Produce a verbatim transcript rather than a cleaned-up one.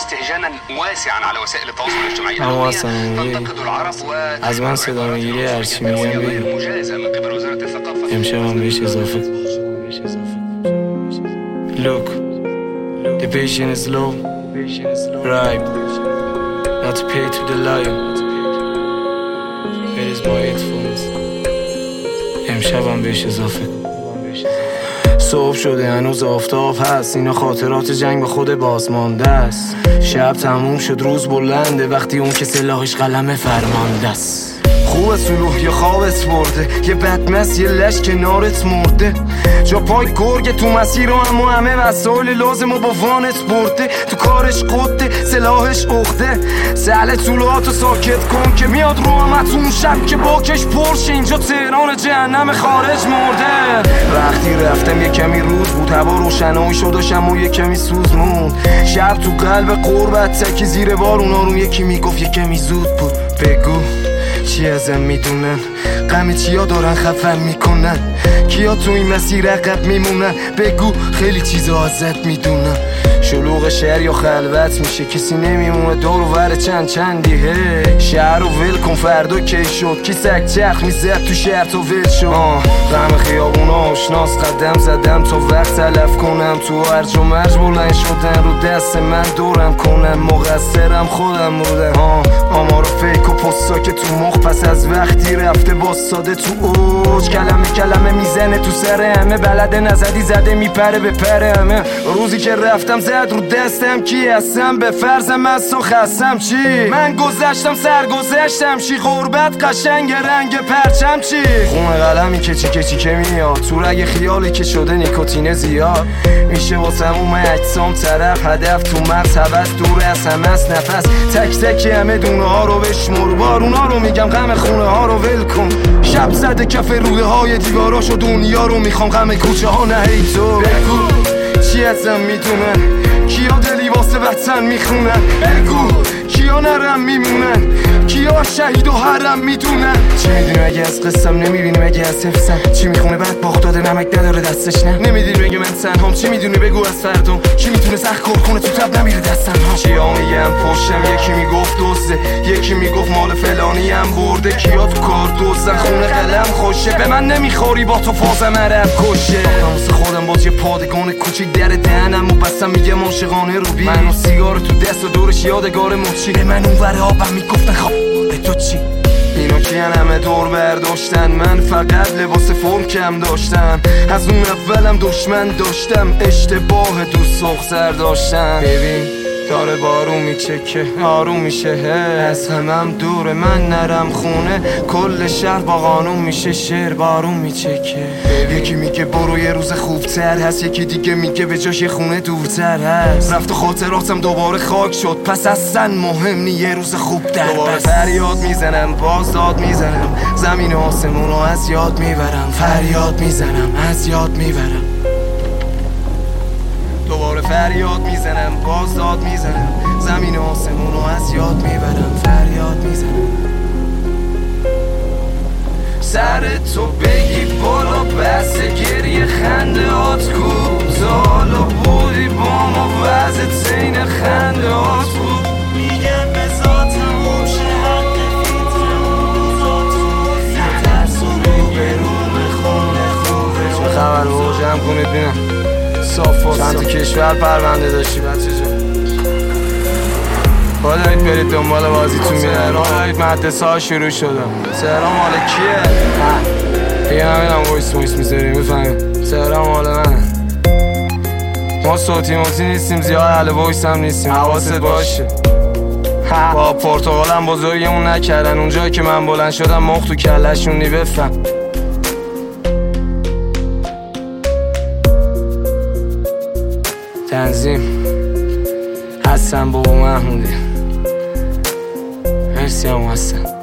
استهجانا واسعا على وسائل التواصل الاجتماعي العالمية تنتقد العرب از من صدا میگیری هرچی میگم بگو. مجازة من قبل وزارة الثقافة. امشب هم بهش اضافه. Look, the patient is low, right, not to pay to the lion. It is my headphones. امشب هم بهش اضافه. صبح شده هنوز آفتاب هست، اینا خاطرات جنگ به خود بازمانده است. شب تموم شد روز بلنده، وقتی اون که سلاحش قلم فرمانده است. خوب سلوح یا خوابت برده، یه بدمست یه لش کنارت مرده، جا پای گرگ تو مسیر رو اما همه وسایل لازم و با وانت برده. تو کارش قده سلاحش اخته، سهل طولاتو ساکت کن که میاد رو همت اون شب که باکش پرش. اینجا تهران جهنم خارج مرده. وقتی رفتم یه کمی روز بود، هوا روشنایی شد و شمو یه کمی سوز موند. شب تو قلب قربت تکی زیر بارون آروم یکی میگفت یه کمی زود بود. بگو چی ازم میدونن، غم چیا دارن خفم میکنن، کیا تو این مسیر عقب میمونن. بگو خیلی چیزا ازت میدونن. شلوغ شهر یا خلوت میشه، کسی نمیمونه دور و ور چند چندی. هی شهر رو ول کن فردا کی شد، کی سگ چرخ میزد تو شهر تا ول شد. غم خیابونا آشناس قدم زدم تا وقت تلف کنم، تو هرج و مرج بلند شدن رو دست من دورم کنم. مقصرم خودم بودم. آمار فیک و پستا که تو مخ پس از وقتی رفته باستاده تو اوج. کلمه کلمه میزنه تو سر همه، بلده نزدی زده میپره به پره همه. روزی که رفتم زد رو دستم کی هستم، به فرضم از تو خستم چی. من گذشتم سرگذشتم چی، غربت قشنگ رنگ پرچم چی. خون قلمی که چی که چی که میاد تو رگ خیالی که شده نیکوتین زیاد. میشه واسم اومه اجسام طرف هدف تو مغز هوس دور از همه است نفس. تک تک همه دونه ها رو بشمر، بارونا رو میگم غم خونه ها رو ول کن. شب زده کف روده های دیواراش و دنیا رو میخوام، غم کوچه ها نه ای تو. بگو چی ازم میدونن، کیا دلی واسه وطن میخونن. بگو کیا نرم میمونن، کیا شهید و حرم میدونن. چی میدونی مگه از قصم، نمیبینی مگه از حفظم. چی میخونه بعد باخت داده نمک نداره دستش نه. نمیدونی مگه من تنهام، چی میدونی بگو از فردام. کی میتونه سخت کار کنه تو تب نمیره دستم ها. کیا میگم پشتم، یکی میگفت دوسته، یکی میگفت مال فلانی هم برده. کیا تو کار دوستن خونه قلم خوشه، به من نمیخوری با تو فازم عرب کشه. واسه خودم باز یه پادگان کوچیک در دهنم و بستم میگم عاشقانه رو بی. من و سیگار تو دست و دورش یادگار مچی. به من اون ور آبم میگفتن خواب به تو چی. اینا کیان همه دور برداشتن، من فقط لباس فرم کم داشتم. از اون اولم دشمن داشتم، اشتباه دوست سر داشتم. ببین داره بارون میچکه آروم میشه، از همم دوره من نرم خونه. کل شهر با قانون میشه شعر بارون میچکه. یکی میگه برو یه روز خوبتر هست، یکی دیگه میگه به جاش یه خونه دورتر هست. رفت و خاطراتم دوباره خاک شد، پس اصلا مهم نی یه روز خوب در دوباره فریاد میزنم باز داد میزنم، زمین و آسمون رو از یاد میبرم. فریاد میزنم از یاد میبرم، دوباره فریاد میزنم باز داد میزنم، زمین و آسمون رو از یاد میبرم. فریاد میزنم سر تو بگی بالا، بس گریه خنده هات کوتالا بودی با ما، وزت زین خنده هات بود. میگم به ذاتم باشه حق فیترم ذاتم، ترس و رو به رو خونه خوبه. چه خبر رو جمع کنید بینم صاف چند تا کشور پرونده داشتی بچه جان. با دارید برید دنبال بازیتون میره، را دارید مدرسه ها شروع شده. تهران مال کیه؟ دیگه نمیدم ویس ویس میذاری میفهمیم تهران مال منه. ما صوتی موتی نیستیم، زیاد اهل ویس هم نیستیم، حواست باشه. با پرتغالم بزرگمون نکردن، اونجایی که من بلند شدم مخ تو کلشون نی. بفهم تنظیم حسن بابا محمودی. مرسی هم حسن.